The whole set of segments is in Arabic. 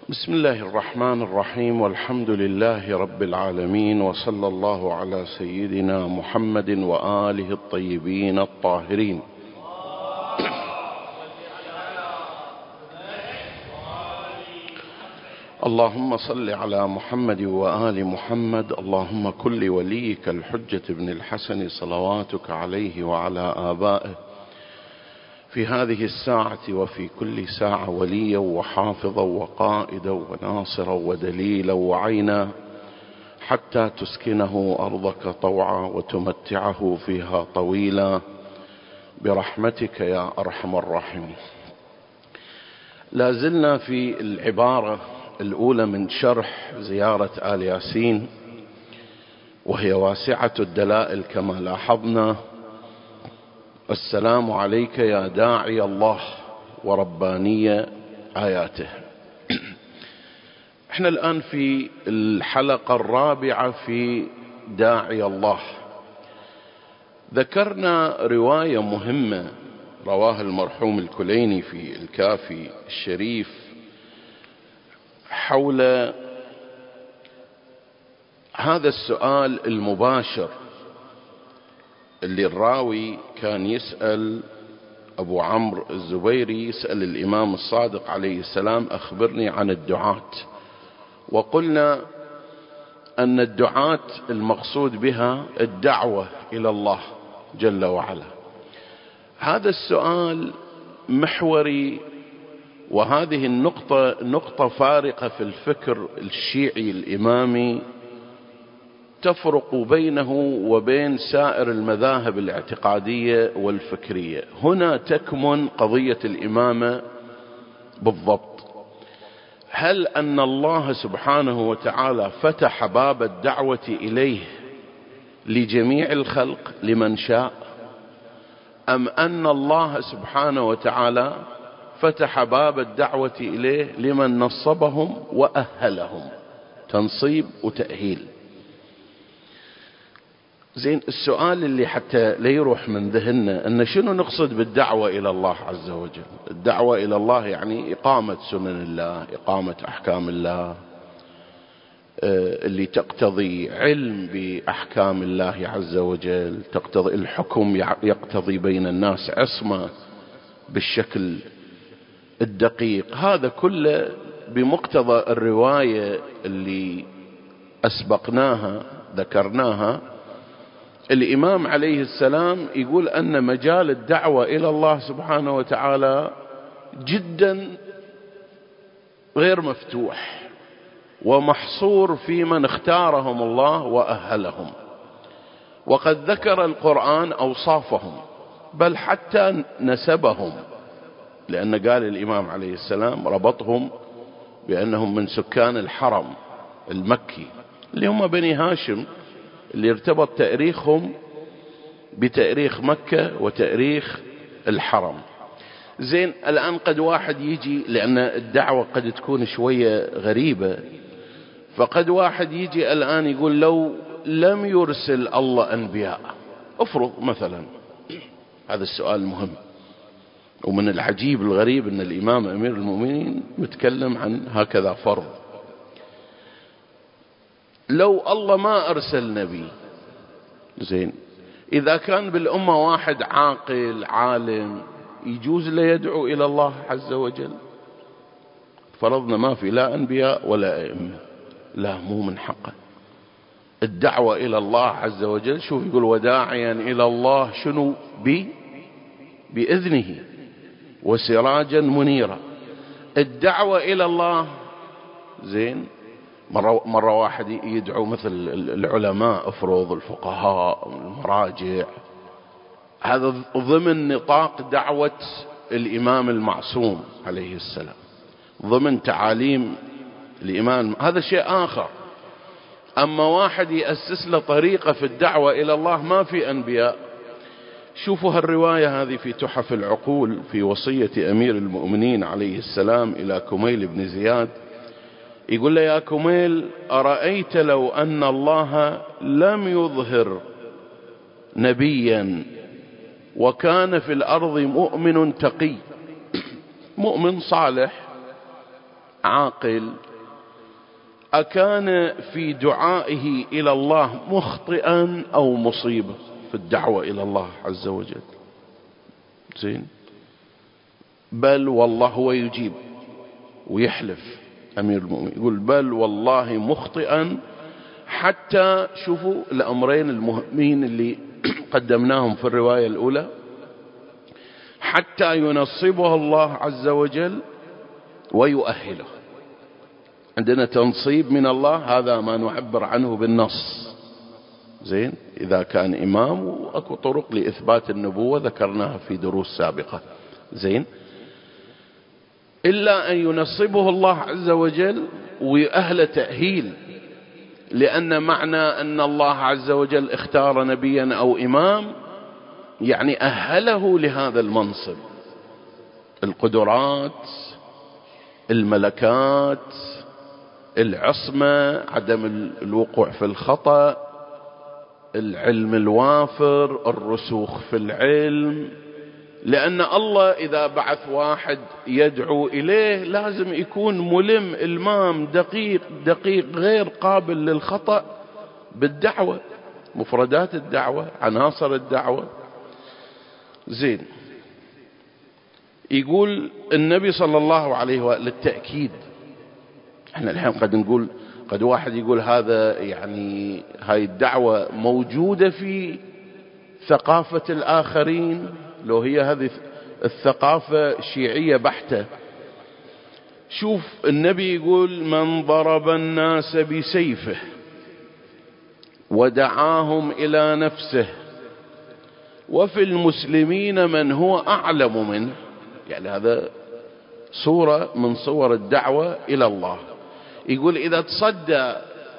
بسم الله الرحمن الرحيم، والحمد لله رب العالمين، وصلى الله على سيدنا محمد وآله الطيبين الطاهرين. اللهم صل على محمد وآل محمد. اللهم كن لوليك الحجة بن الحسن صلواتك عليه وعلى آبائه في هذه الساعة وفي كل ساعة وليا وحافظا وقائدا وناصرا ودليلا وعينا، حتى تسكنه أرضك طوعا وتمتعه فيها طويلا برحمتك يا أرحم الراحمين. لا زلنا في العبارة الأولى من شرح زيارة آل ياسين، وهي واسعة الدلائل كما لاحظنا. السلام عليك يا داعي الله ورباني آياته. احنا الآن في الحلقة الرابعة في داعي الله. ذكرنا رواية مهمة رواها المرحوم الكليني في الكافي الشريف حول هذا السؤال المباشر اللي الراوي كان يسأل أبو عمرو الزبيري، يسأل الإمام الصادق عليه السلام: أخبرني عن الدعاة. وقلنا أن الدعاة المقصود بها الدعوة إلى الله جل وعلا. هذا السؤال محوري، وهذه نقطة فارقة في الفكر الشيعي الإمامي تفرق بينه وبين سائر المذاهب الاعتقادية والفكرية. هنا تكمن قضية الإمامة بالضبط. هل أن الله سبحانه وتعالى فتح باب الدعوة إليه لجميع الخلق لمن شاء، أم أن الله سبحانه وتعالى فتح باب الدعوة إليه لمن نصبهم وأهلهم؟ تنصيب وتأهيل. زين، السؤال اللي حتى لا يروح من ذهننا أن شنو نقصد بالدعوة إلى الله عز وجل. الدعوة إلى الله يعني إقامة سنن الله، إقامة أحكام الله اللي تقتضي علم بأحكام الله عز وجل، تقتضي الحكم، يقتضي بين الناس عصمة بالشكل الدقيق. هذا كله بمقتضى الرواية اللي أسبقناها ذكرناها. الإمام عليه السلام يقول أن مجال الدعوة إلى الله سبحانه وتعالى جدا غير مفتوح ومحصور في من اختارهم الله وأهلهم. وقد ذكر القرآن أوصافهم، بل حتى نسبهم، لأن قال الإمام عليه السلام ربطهم بأنهم من سكان الحرم المكي اللي هم بني هاشم، اللي ارتبط تاريخهم بتاريخ مكة وتاريخ الحرم. زين، الآن قد واحد يجي، لأن الدعوة قد تكون شوية غريبة، فقد واحد يجي الآن يقول لو لم يرسل الله أنبياء، افرض مثلا. هذا السؤال المهم. ومن العجيب الغريب أن الإمام أمير المؤمنين متكلم عن هكذا فرض. لو الله ما أرسل نبي، زين، إذا كان بالأمة واحد عاقل عالم يجوز له يدعو إلى الله عز وجل؟ فرضنا ما في لا أنبياء ولا أئمة، لا، مو من حقه الدعوة إلى الله عز وجل. شوف يقول: وداعيا إلى الله شنو بإذنه وسراجا منيرا. الدعوة إلى الله، زين، مرة واحد يدعو مثل العلماء، افرض الفقهاء المراجع، هذا ضمن نطاق دعوة الإمام المعصوم عليه السلام، ضمن تعاليم الإمام، هذا شيء آخر. أما واحد يأسس له طريقة في الدعوة إلى الله، ما في أنبياء. شوفوا هالرواية هذه في تحف العقول في وصية أمير المؤمنين عليه السلام إلى كميل بن زياد. يقول له: يا كميل، أرأيت لو أن الله لم يظهر نبيا وكان في الأرض مؤمن تقي، مؤمن صالح عاقل أكان في دعائه إلى الله مخطئا أو مصيبا في الدعوة إلى الله عز وجل؟ زين. بل والله هو يجيب ويحلف أمير المؤمنين، يقول بل والله مخطئا، حتى شوفوا الأمرين المهمين اللي قدمناهم في الرواية الأولى، حتى ينصبه الله عز وجل ويؤهله. عندنا تنصيب من الله، هذا ما نعبر عنه بالنص. زين. إذا كان إمام، وأكو طرق لإثبات النبوة ذكرناها في دروس سابقة. زين. إلا أن ينصبه الله عز وجل ويؤهل تأهيل، لأن معنى أن الله عز وجل اختار نبيا أو إمام يعني أهله لهذا المنصب. القدرات، الملكات، العصمة، عدم الوقوع في الخطأ، العلم الوافر، الرسوخ في العلم. لأن الله إذا بعث واحد يدعو إليه لازم يكون ملم، إلمام دقيق غير قابل للخطأ بالدعوة، مفردات الدعوة، عناصر الدعوة. زين. يقول النبي صلى الله عليه وآله للتأكيد. احنا الحين قد نقول، قد واحد يقول هذا يعني هاي الدعوة موجودة في ثقافة الآخرين، لو هي هذه الثقافة شيعية بحتة. شوف النبي يقول من ضرب الناس بسيفه ودعاهم إلى نفسه وفي المسلمين من هو أعلم منه، يعني هذا صورة من صور الدعوة إلى الله. يقول إذا تصدى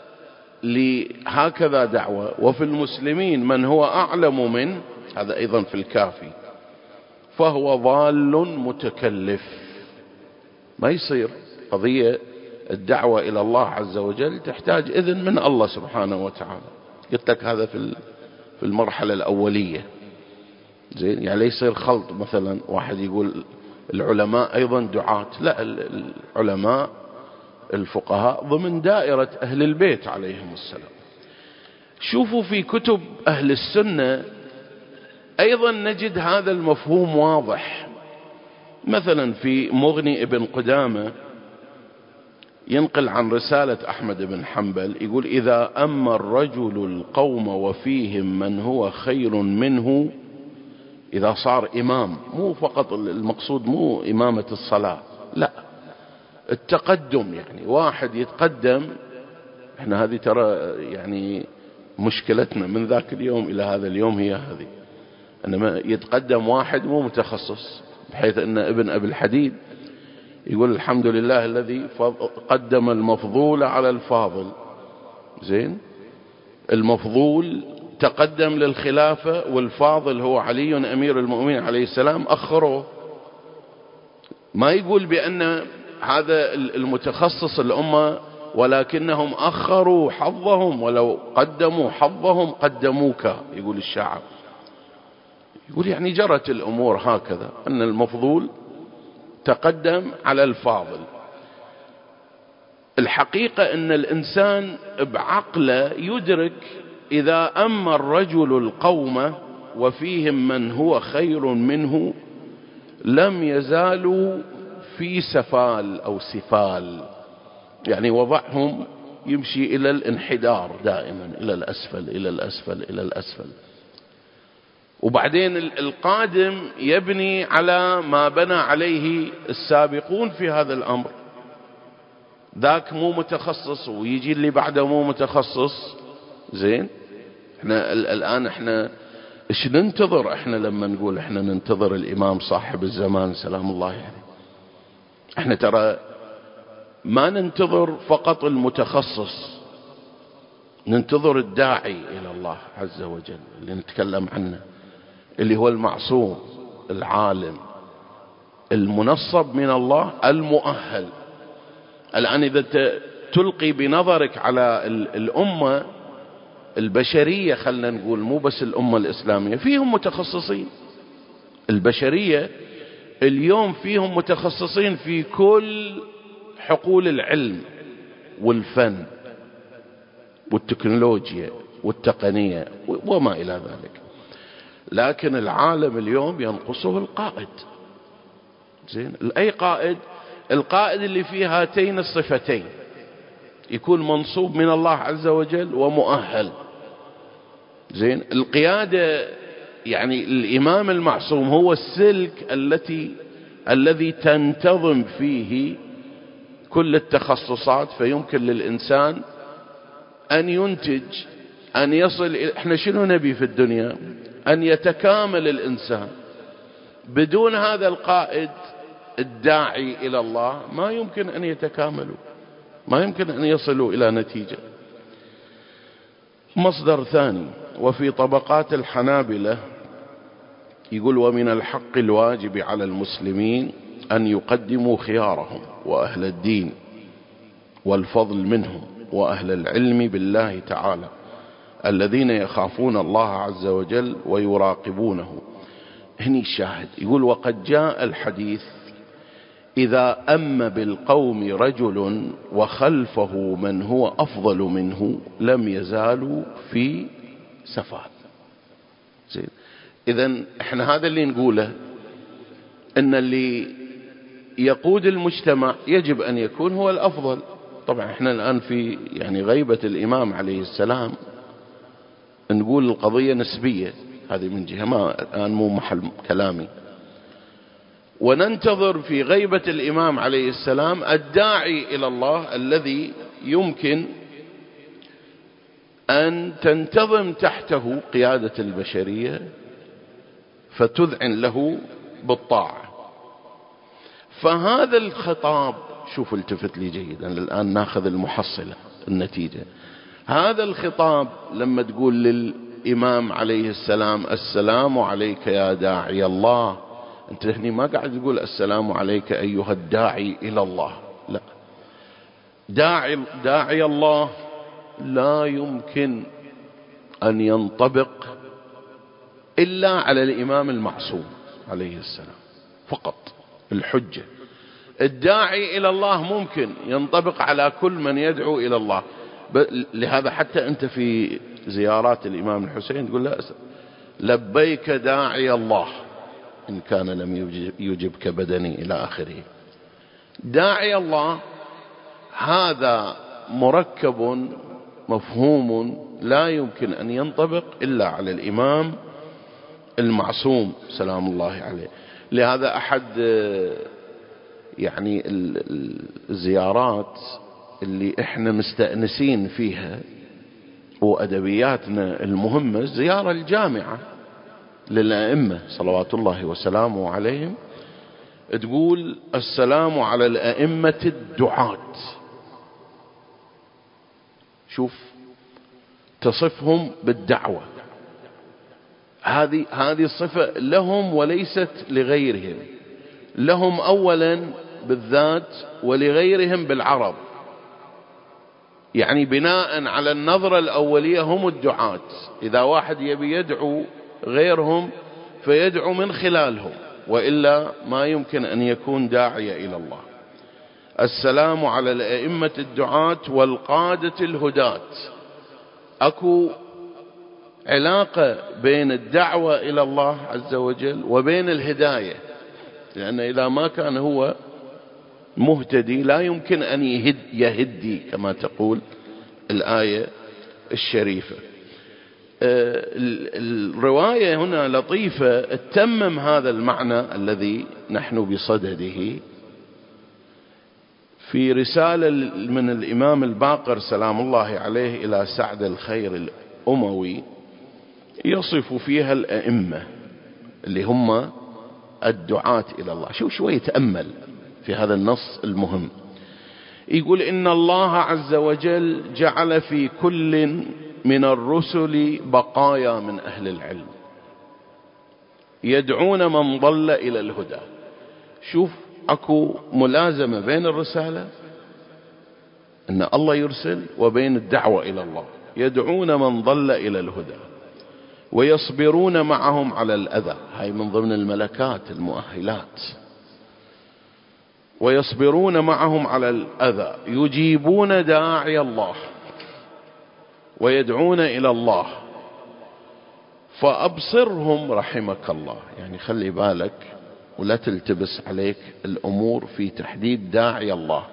لهكذا دعوة وفي المسلمين من هو أعلم منه، هذا أيضا في الكافي، فهو ضال متكلف. ما يصير قضية الدعوة إلى الله عز وجل تحتاج إذن من الله سبحانه وتعالى. قلت لك هذا في المرحلة الأولية. زين. يعني لا يصير خلط، مثلا واحد يقول العلماء أيضا دعاة، لا، العلماء الفقهاء ضمن دائرة أهل البيت عليهم السلام. شوفوا في كتب أهل السنة أيضا نجد هذا المفهوم واضح. مثلا في مغني ابن قدامة ينقل عن رسالة أحمد بن حنبل، يقول إذا أما الرجل القوم وفيهم من هو خير منه، إذا صار إمام، مو فقط المقصود مو إمامة الصلاة، لا، التقدم، يعني واحد يتقدم. احنا هذه ترى يعني مشكلتنا من ذاك اليوم إلى هذا اليوم هي هذه، انما يتقدم واحد مو متخصص، بحيث ان ابن أبي الحديد يقول الحمد لله الذي قدم المفضول على الفاضل. زين. المفضول تقدم للخلافة، والفاضل هو علي أمير المؤمنين عليه السلام أخروه. ما يقول بأن هذا المتخصص الأمة، ولكنهم أخروا حظهم، ولو قدموا حظهم قدموك، يقول الشاعر. يقول يعني جرت الأمور هكذا، أن المفضول تقدم على الفاضل. الحقيقة أن الإنسان بعقله يدرك إذا أما الرجل القوم وفيهم من هو خير منه لم يزالوا في سفال أو سفال، يعني وضعهم يمشي إلى الانحدار دائما، إلى الأسفل إلى الأسفل إلى الأسفل. وبعدين القادم يبني على ما بنى عليه السابقون في هذا الأمر. ذاك مو متخصص ويجي اللي بعده مو متخصص. زين. احنا الآن احنا ايش ننتظر؟ احنا لما نقول احنا ننتظر الإمام صاحب الزمان سلام الله عليه، احنا ترى ما ننتظر فقط المتخصص، ننتظر الداعي إلى الله عز وجل اللي نتكلم عنه، اللي هو المعصوم العالم المنصب من الله المؤهل. الآن إذا تلقي بنظرك على الأمة البشرية، خلنا نقول مو بس الأمة الإسلامية، فيهم متخصصين. البشرية اليوم فيهم متخصصين في كل حقول العلم والفن والتكنولوجيا والتقنية وما إلى ذلك. لكن العالم اليوم ينقصه القائد. زين، أي قائد؟ القائد اللي فيه هاتين الصفتين، يكون منصوب من الله عز وجل ومؤهل. زين، القيادة يعني الإمام المعصوم هو السلك الذي تنتظم فيه كل التخصصات، فيمكن للإنسان أن ينتج، أن يصل. إحنا شنو نبي في الدنيا؟ أن يتكامل الإنسان. بدون هذا القائد الداعي إلى الله ما يمكن أن يتكاملوا، ما يمكن أن يصلوا إلى نتيجة. مصدر ثاني: وفي طبقات الحنابلة يقول: ومن الحق الواجب على المسلمين أن يقدموا خيارهم وأهل الدين والفضل منهم وأهل العلم بالله تعالى الذين يخافون الله عز وجل ويراقبونه. هني الشاهد، يقول: وقد جاء الحديث: إذا أم بالقوم رجل وخلفه من هو أفضل منه لم يزالوا في سفاد. زين، إذن إحنا هذا اللي نقوله، إن اللي يقود المجتمع يجب أن يكون هو الأفضل. طبعا إحنا الآن في يعني غيبة الإمام عليه السلام نقول القضية نسبية، هذه من جهة، ما الآن مو محل كلامي. وننتظر في غيبة الإمام عليه السلام الداعي إلى الله الذي يمكن أن تنتظم تحته قيادة البشرية فتذعن له بالطاعة. فهذا الخطاب، شوف التفت لي جيدا الآن، ناخذ المحصلة النتيجة. هذا الخطاب لما تقول للإمام عليه السلام: السلام عليك يا داعي الله، أنت هني ما قاعد تقول السلام عليك أيها الداعي إلى الله، لا. داعي الله لا يمكن أن ينطبق إلا على الإمام المعصوم عليه السلام فقط. الحجة الداعي إلى الله ممكن ينطبق على كل من يدعو إلى الله. لهذا حتى أنت في زيارات الإمام الحسين تقول له: لبيك داعي الله إن كان لم يجبك بدني، إلى آخره. داعي الله هذا مركب مفهوم لا يمكن أن ينطبق إلا على الإمام المعصوم سلام الله عليه. لهذا أحد يعني الزيارات اللي احنا مستأنسين فيها وأدبياتنا المهمة الزيارة الجامعة للأئمة صلوات الله وسلامه عليهم، تقول: السلام على الأئمة الدعاة. شوف، تصفهم بالدعوة. هذه الصفة لهم وليست لغيرهم، لهم أولا بالذات ولغيرهم بالعرب. يعني بناء على النظرة الأولية هم الدعاة. إذا واحد يبي يدعو غيرهم فيدعو من خلالهم، وإلا ما يمكن أن يكون داعية إلى الله. السلام على الأئمة الدعاة والقادة الهداة. أكو علاقة بين الدعوة إلى الله عز وجل وبين الهداية، لأن إذا ما كان هو مهتدي لا يمكن أن يهدي كما تقول الآية الشريفة. الرواية هنا لطيفة تتمم هذا المعنى الذي نحن بصدده في رسالة من الإمام الباقر سلام الله عليه إلى سعد الخير الأموي، يصف فيها الأئمة اللي هم الدعاة إلى الله. شوي تأمل في هذا النص المهم. يقول: إن الله عز وجل جعل في كل من الرسل بقايا من أهل العلم يدعون من ضل إلى الهدى. شوف، أكو ملازمة بين الرسالة أن الله يرسل وبين الدعوة إلى الله. يدعون من ضل إلى الهدى ويصبرون معهم على الأذى، هاي من ضمن الملكات المؤهلات. ويصبرون معهم على الأذى، يجيبون داعي الله ويدعون إلى الله، فأبصرهم رحمك الله. يعني خلي بالك ولا تلتبس عليك الأمور في تحديد داعي الله.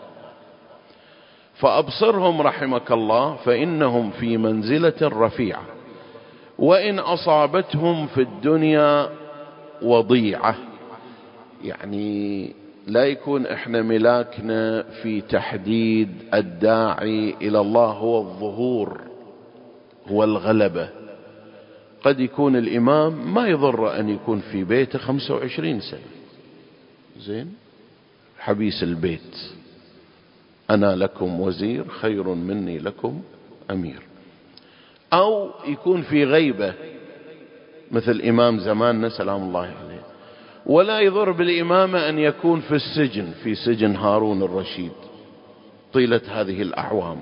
فأبصرهم رحمك الله فإنهم في منزلة رفيعة، وإن أصابتهم في الدنيا وضيعة. يعني لا يكون احنا ملاكنا في تحديد الداعي إلى الله هو الظهور، هو الغلبة. قد يكون الإمام ما يضر أن يكون في بيته 25 سنة، زين، حبيس البيت، أنا لكم وزير خير مني لكم أمير. أو يكون في غيبة مثل إمام زماننا سلام الله عليه، ولا يضر بالإمامة أن يكون في السجن، في سجن هارون الرشيد طيلة هذه الأعوام.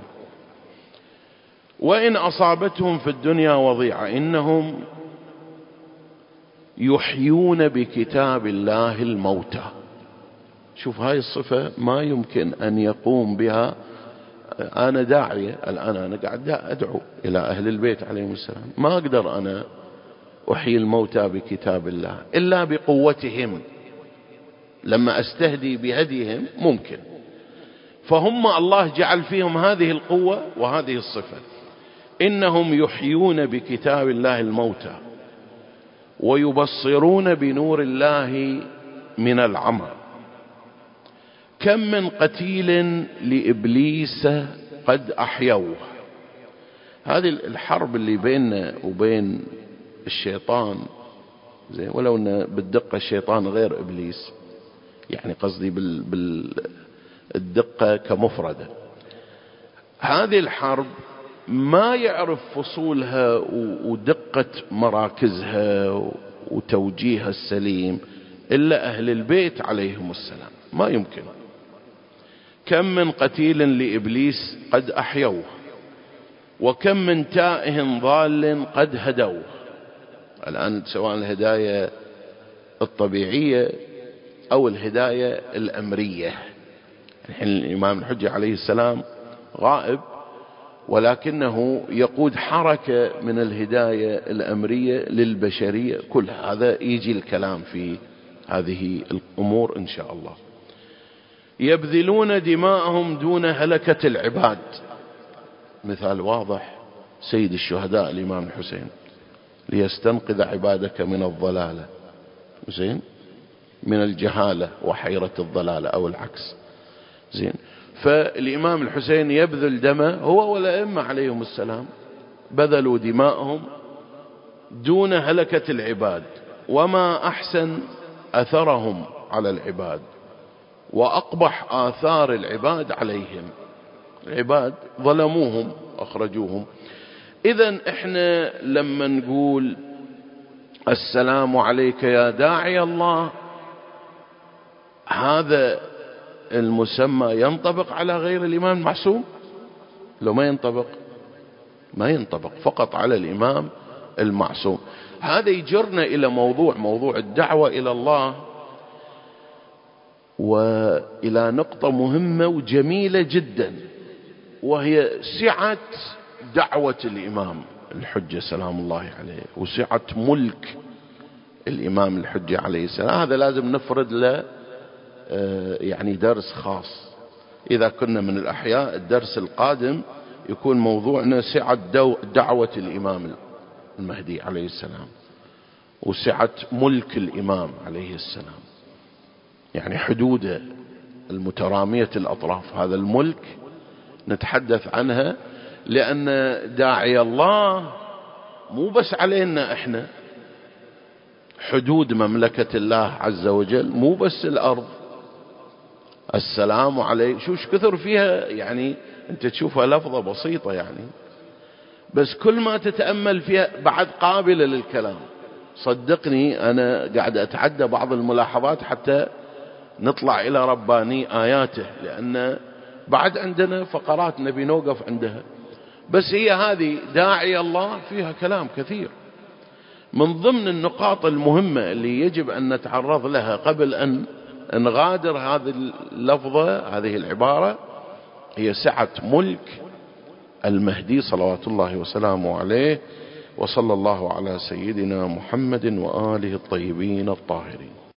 وإن أصابتهم في الدنيا وضيعة إنهم يحيون بكتاب الله الموتى. شوف هاي الصفة ما يمكن أن يقوم بها. أنا داعية الآن، أنا قاعد أدعو إلى أهل البيت عليهم السلام، ما أقدر أنا أحيي الموتى بكتاب الله إلا بقوتهم. لما أستهدي بهديهم ممكن. فهم الله جعل فيهم هذه القوة وهذه الصفة، إنهم يحيون بكتاب الله الموتى ويبصرون بنور الله من العمى. كم من قتيل لإبليس قد أحيوه. هذه الحرب اللي بيننا وبين الشيطان، زين، ولو أن بالدقة الشيطان غير إبليس، يعني قصدي بالدقة كمفردة. هذه الحرب ما يعرف فصولها ودقة مراكزها وتوجيهها السليم إلا أهل البيت عليهم السلام، ما يمكن. كم من قتيل لإبليس قد أحيوه، وكم من تائه ضال قد هدوه. الآن سواء الهداية الطبيعية أو الهداية الأمرية. الحين الإمام الحجة عليه السلام غائب، ولكنه يقود حركة من الهداية الأمرية للبشرية كل هذا يجي الكلام في هذه الأمور إن شاء الله. يبذلون دماءهم دون هلكة العباد. مثال واضح سيد الشهداء الإمام الحسين، ليستنقذ عبادك من الضلالة، زين، من الجهالة وحيرة الضلالة أو العكس، زين. فالإمام الحسين يبذل دمه هو والأئمة عليهم السلام، بذلوا دماءهم دون هلكة العباد، وما أحسن أثرهم على العباد وأقبح آثار العباد عليهم. العباد ظلموهم أخرجوهم. إذن إحنا لما نقول السلام عليك يا داعي الله، هذا المسمى ينطبق على غير الإمام المعصوم؟ لو ما ينطبق، ما ينطبق، فقط على الإمام المعصوم. هذا يجرنا إلى موضوع الدعوة إلى الله، وإلى نقطة مهمة وجميلة جدا، وهي سعة دعوة الإمام الحجة سلام الله عليه، وسعة ملك الإمام الحجة عليه السلام. هذا لازم نفرد له يعني درس خاص. إذا كنا من الأحياء الدرس القادم يكون موضوعنا سعة دعوة الإمام المهدي عليه السلام، وسعة ملك الإمام عليه السلام، يعني حدوده المترامية الأطراف. هذا الملك نتحدث عنها، لأن داعي الله مو بس علينا إحنا، حدود مملكة الله عز وجل مو بس الأرض. السلام عليك شوش كثر فيها، يعني أنت تشوفها لفظة بسيطة يعني، بس كل ما تتأمل فيها بعد قابلة للكلام. صدقني أنا قاعد أتعدى بعض الملاحظات حتى نطلع إلى رباني آياته، لأن بعد عندنا فقرات نبي نوقف عندها، بس هي هذه داعي الله فيها كلام كثير. من ضمن النقاط المهمة اللي يجب أن نتعرض لها قبل أن نغادر هذه اللفظة، هذه العبارة هي سعة ملك المهدي صلوات الله وسلامه عليه. وصلى الله على سيدنا محمد وآله الطيبين الطاهرين.